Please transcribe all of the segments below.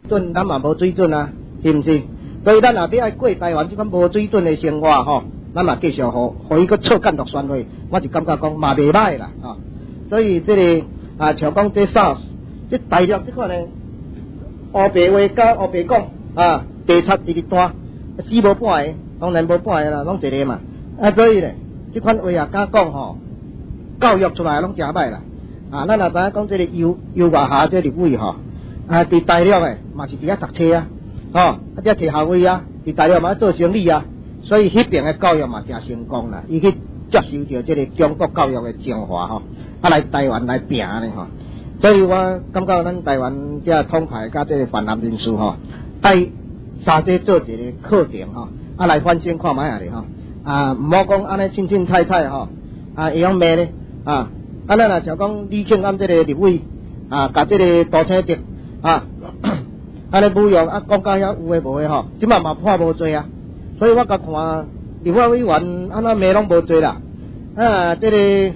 准咱嘛无水准啊，是毋是？所以咱也要爱过台湾这款无水准的生活吼，咱嘛继续互伊个错监督宣会，我就感觉讲嘛袂歹啦啊。所以这个像讲这SARS，这大陆这款呢，乌白话加乌白讲啊，地插直直单，死无半个，当然无半个啦，拢一个嘛。所以咧，这款话也敢讲吼，教育出来拢真歹啦。咱也知影讲这个幼外下这入位吼，伫大陆诶嘛是伫遐读册啊，遮摕学位啊，伫大陆嘛做生意啊，所以迄边诶教育嘛真成功啦，伊去接受着这个中国教育诶精华吼，来台湾来拼咧吼，所以我感觉咱台湾这统派甲这个泛蓝人士吼，爱三者做一个课程吼，来反省看卖下咧吼，毋好讲安尼凊凊彩彩吼，会用骂咧咱若像讲李庆安这个立委甲这个杜清德安尼侮辱讲到遐有诶无诶吼，即嘛判无罪啊，所以我甲看立法委员安怎骂拢无罪啦，这个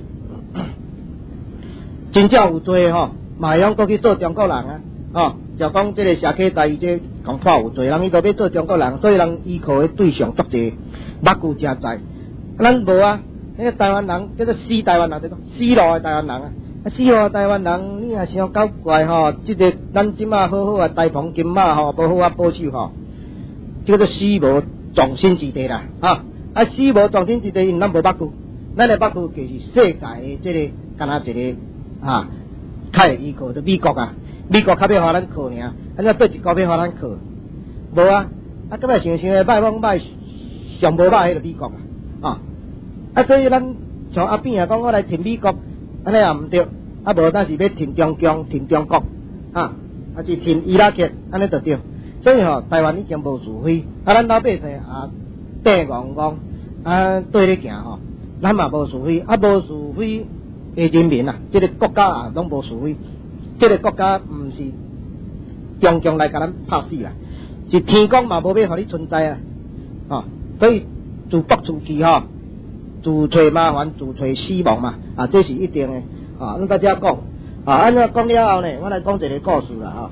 真正有罪吼，嘛会用过去做中国人就讲这个社会大伊这讲判有罪，人伊都要做中国人，所以人依靠诶对象足济，目睭真在，咱无啊。迄个台湾人叫做死台湾人，对讲死路的台湾人死路的台湾人，你也想搞怪吼，即个咱即马好好大鹏金马吼，无好保守吼，叫做死无葬身之地啦死无葬身之地，因咱无捌据，咱的捌据就是世界的即个敢若一个较会依靠的美国美国较要互咱靠尔，倒一国要互咱靠，无今摆想想歹往歹，上无歹迄个美国所以咱像阿扁讲我来挺美国，安尼也毋对，无咱是要挺中共、挺中国是挺伊拉克，安尼就对。所以台湾已经无自飞，咱老百姓顶戆戆对咧行咱嘛无自飞，无自飞的人民这个国家拢无自飞，这个国家毋是中共来甲咱拍死啦，是天公嘛无要互你存在所以自暴自弃自找麻烦，自找死亡嘛这是一定的咱大家讲安怎讲了后呢，我来讲一个故事啦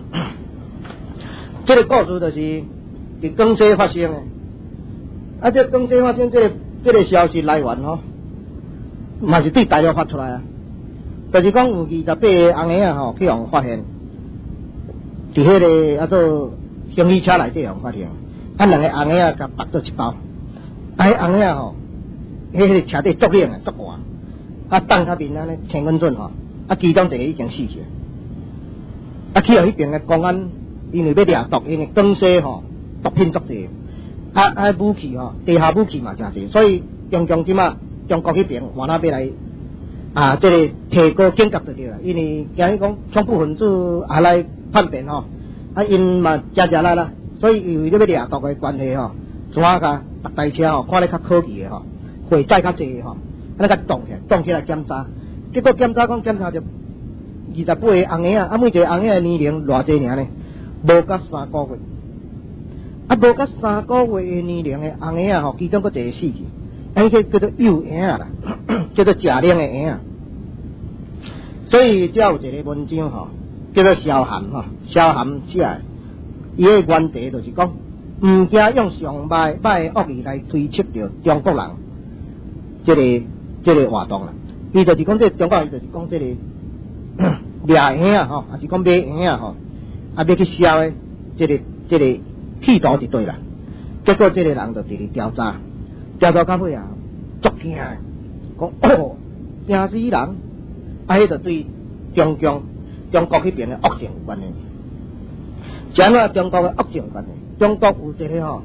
这个故事就是伫广西发生的这广西发生这个消息来源嘛是对大陆发出来就是讲有28个红鞋去互发现，伫迄个做行李车内底互发现，两个红鞋甲绑做一包，红鞋迄个车底足冷足寒，放较面安尼千分准其中一个已经死去去到迄边的公安，因为要掠毒，因为广西毒品足济，武器地下武器嘛真济，所以中共即马中国迄边换哪要来这个提高警觉就对啦，因为今日讲恐怖分子来叛变因嘛真来啦，所以因为要掠毒的关系怎甲逐台车看咧较科技的货载较济安尼甲动起来检查，结果检查着28个红鞋每一个红鞋的年龄偌济尔呢？无甲3个月，无甲3个月的年龄的红鞋其中佫一个死去，迄个叫做幼鞋啦，叫做假冷的鞋所以才有一个文章叫做萧涵萧涵写的，伊的原题就是讲，毋惊用上歹的恶意来推测着中国人这个活动啦。伊就是讲这中国人就是讲这个掠鞋也是讲买鞋要去销的这个企图就对啦。结果这个人就直直调查到尾足惊的，讲惊死人，迄就对中国迄边的恶性有关系。是安怎中国的恶性有关系？中国有一个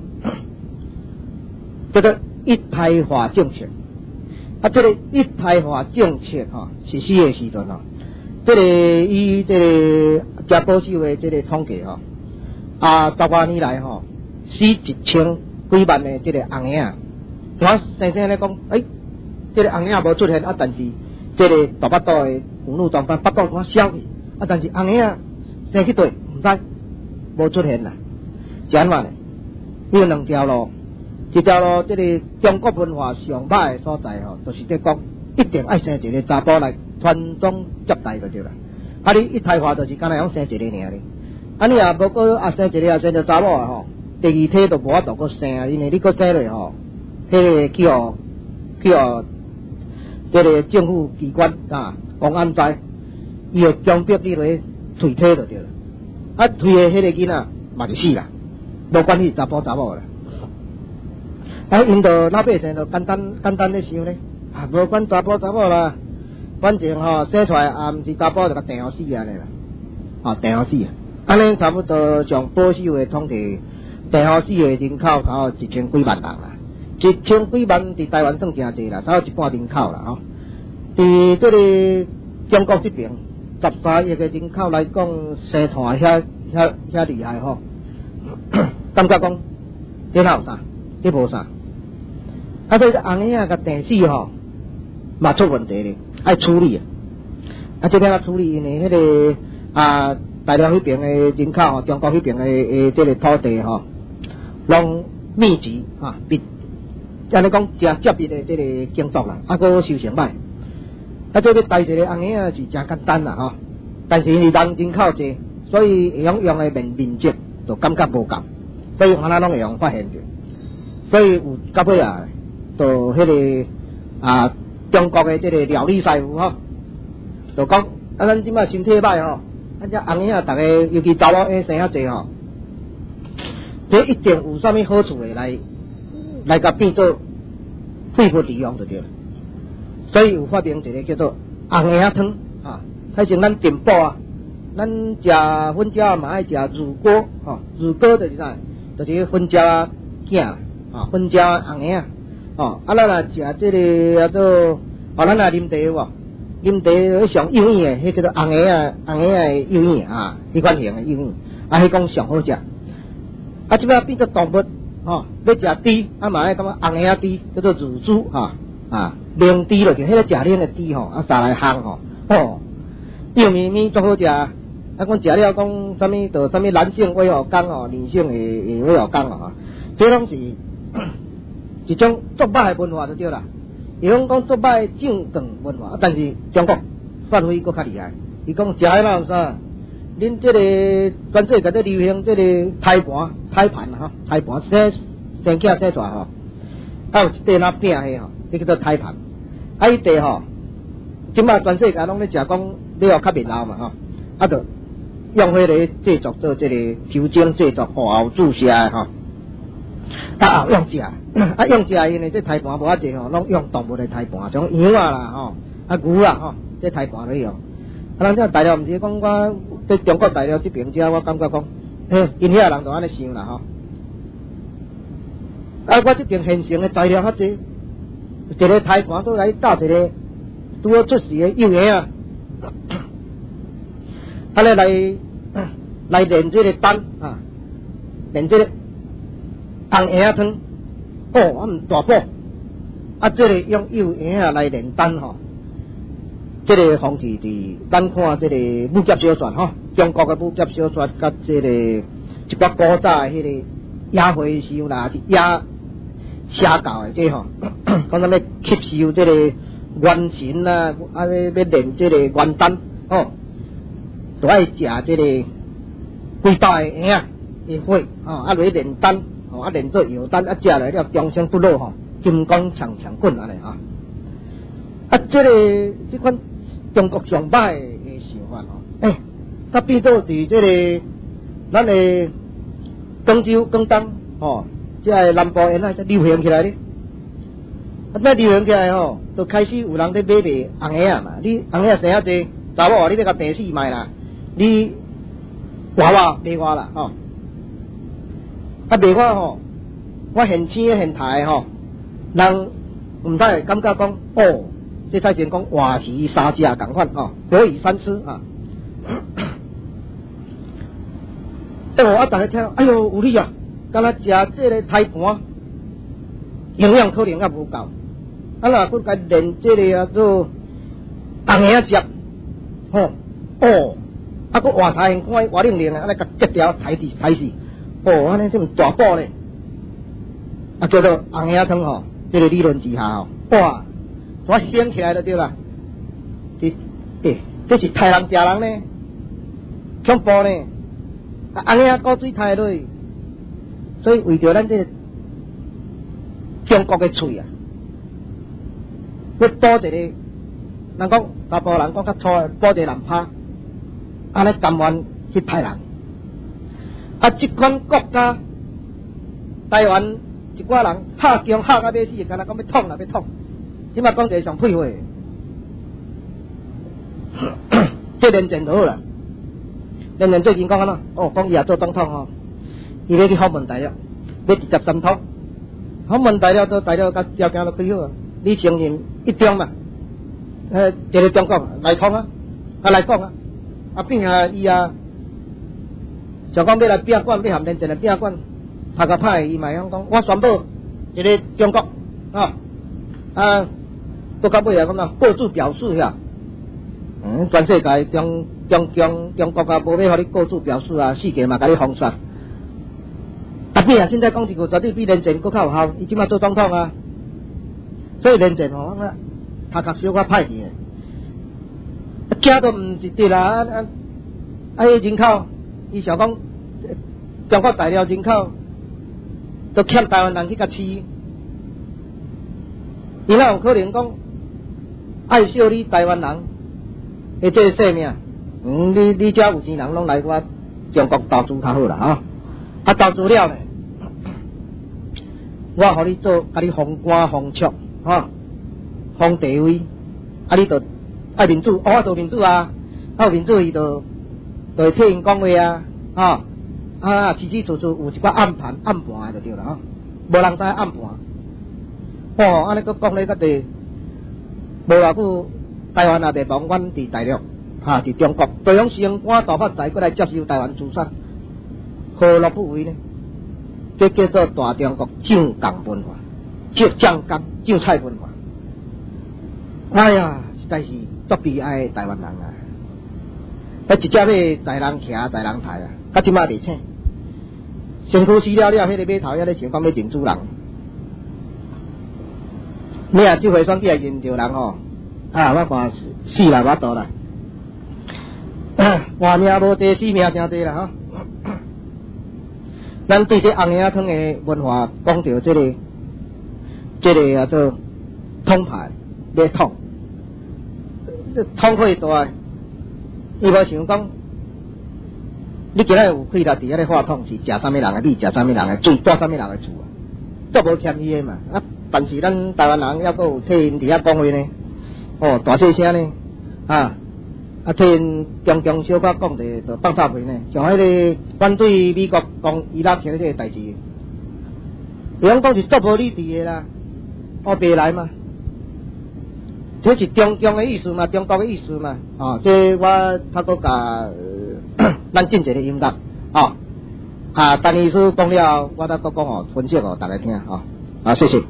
叫做一胎化政策。这个一胎化政策实施的时阵这个以这个真保守的这个统计10多年来死1000几万的这个红鞋我生生咧讲这个红鞋无出现但是这个大巴肚的妇女装扮巴肚我消去但是红鞋生去对唔知无出现啦，是安怎呢？有两条路。一条路，这个中国文化上歹的所在就是在讲一定爱生一个查甫来传宗接代就对啦。你一胎化就是敢若用生一个尔哩。 你也无过生一个生着查某啊吼，第二胎都无法度过生啊，因为你过生落吼，迄个去互这个政府机关啊，公安知，伊会强迫你来退体就对了。退的迄个囡仔嘛就死啦，无管你查甫查某啦。因着老百姓就简单咧想咧，无管查甫查某啦，反正生出来也毋是查甫就甲定好死安尼啦，定好死啊！安尼差不多上保守的统计，定好死的人口差不多1000几万人啦，1000几万伫台湾算真济啦，差不多一半人口啦伫这个中国这边13亿的人口来讲，生团遐厉害感觉讲这哪有啥，这无啥。所以红婴甲定死嘛出问题咧，爱处理这边处理，因为迄个大陆迄边的人口中国迄边的这个土地拢密集密，安尼讲真接密的这个建筑啦，个收成歹。这要带一个红婴是真简单啦但是因为人口济，所以会用的面积就感觉无够，所以安那拢会用发现着，所以有到尾就迄个中国的这个料理师傅就讲咱即摆身体歹这红婴大家尤其查某生遐济这一定有啥物好处的来甲变做肺部利用就对了。所以有发明一个叫做红婴汤反正咱进补咱食粉椒嘛爱食乳锅乳锅就是啥，就是粉椒囝粉椒红婴咱若食这个做咱若啉茶啉茶上幼圆的，迄叫做红婴的幼圆迄款型的幼圆迄讲上好食。即摆变做动物要食猪嘛爱感觉红婴猪叫做乳猪冷猪落去，迄个食冷的猪杀来烘幼绵绵足好食。讲食了讲啥物就啥物男性胃喉功女性的胃喉功这拢是一种足歹的文化就对啦。伊讲足歹的正当文化，但是中国发挥佫较厉害。伊讲食迄哪有啥？恁这个全世界在流行这个胎盘胎盘生囝生出来有一块那饼迄叫做胎盘。迄块即摆全世界拢咧食讲你要较面老嘛就用迄个制作做这个酒精制作后注射的用食用食因为这胎盘无济拢用动物的胎盘，像羊啦牛啦这胎盘咧用。咱这大陆毋是讲我在中国大陆这边遮，我感觉讲因遐人就安尼想啦我这边现成的材料较济，一个胎盘都来搭一个拄好出世的幼婴来炼这个蛋炼这个红婴汤大补这个用幼婴来炼蛋这个风气伫咱看这个武侠小说中国的武侠小说甲这个一寡古早的迄个野回收啦，是野邪教的这讲咱要吸收这个元神啦，要炼这个元丹都爱食这个几百个婴的血落去炼丹炼做药丹食来了终生不老金光强棍安尼这款中国上歹的想法它变做伫这个咱的广州广东这个南部沿海流行起来咧。那流行起来就开始有人在买红婴嘛。你红婴生遐济查某你要甲病死卖啦，你卖我啦卖我我现青现台人毋知感觉讲这才前讲活鱼三食共款活鱼三吃大家听哎呦有理敢若食这个胎盘营养可能也无够若佫甲炼这个做红婴汁佫活太现看活冷安尼甲切掉抬死安尼这么大补咧叫做红婴汤这个理论之下我想起来就对啦，这是杀人呢，恐怖呢， 红影古水太落去，所以为着咱这中国的嘴啊，要多一个，人讲大部分人讲较粗的，保地人拍，安尼甘愿去派人。这款国家，台湾一寡人吓强吓到要死，干那讲要捅啦要捅，即马讲一个上屁话，这连战就好啦。连战最近讲安怎？讲伊也做总统吼，伊要去访问大陆，要直接三通。访问大陆都大陆甲条件都开好啊，你承认一中嘛？一个中国来通啊，来讲啊，变啊伊啊，想讲要来并管，要含连战来并管，头壳歹伊嘛讲，我宣布一个中国到到尾啊讲啊，各自表示呀。全世界中国啊，无要互你各自表示啊，世界嘛甲你封杀。变啊！现在讲一句，绝对比连战更较有效。伊即马做总统啊，所以连战吼，头壳小可歹去诶，惊都毋是对啦。迄人口，伊想讲中国大陆人口都欠台湾人去甲饲，伊哪有可能讲爱惜你台湾人的这个生命？你遮有钱人拢来我中国投资较好啦，吼！投资了呢，我互你做，甲你封官封爵，封地位，你就爱民主，我做民主啊，有民主伊就会替因讲话啊，起处有一寡暗盘就对啦，无人知暗盘，安尼佫讲咧个地，无偌久台湾也袂亡，阮伫大陆伫中国，对方升官大发财，佫来接受台湾资产，何乐不为呢？这叫做大中国酱港文化，酱港酱菜文化。哎呀，实在是足悲哀的台湾人啊！一只马在人骑，在人抬啊，到即马袂请。身躯死了，迄个马头还咧想讲要认主人。你啊，这回选举也认着人我看死啦，我倒啦。活命无地，死命真多啦咱对这红影汤的文化讲到这个叫做通牌要通，通可以大，伊无想讲，你今仔有开啦，伫遐咧话筒是食啥物人的米，食啥物人的水，住啥物人的厝啊，足无谦虚的嘛。但是咱台湾人还佫有替因伫遐讲话呢，大细声呢，替因中小可讲就放插话呢，像迄个反对美国讲伊拉克迄个代志，伊讲是足无理智的啦，白来嘛，这是中共的意思嘛，中国的意思嘛，这我较佫甲咱进一个音乐，但意思讲了，我再佫讲分析大家听，谢谢。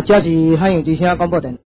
这是海洋之声广播电。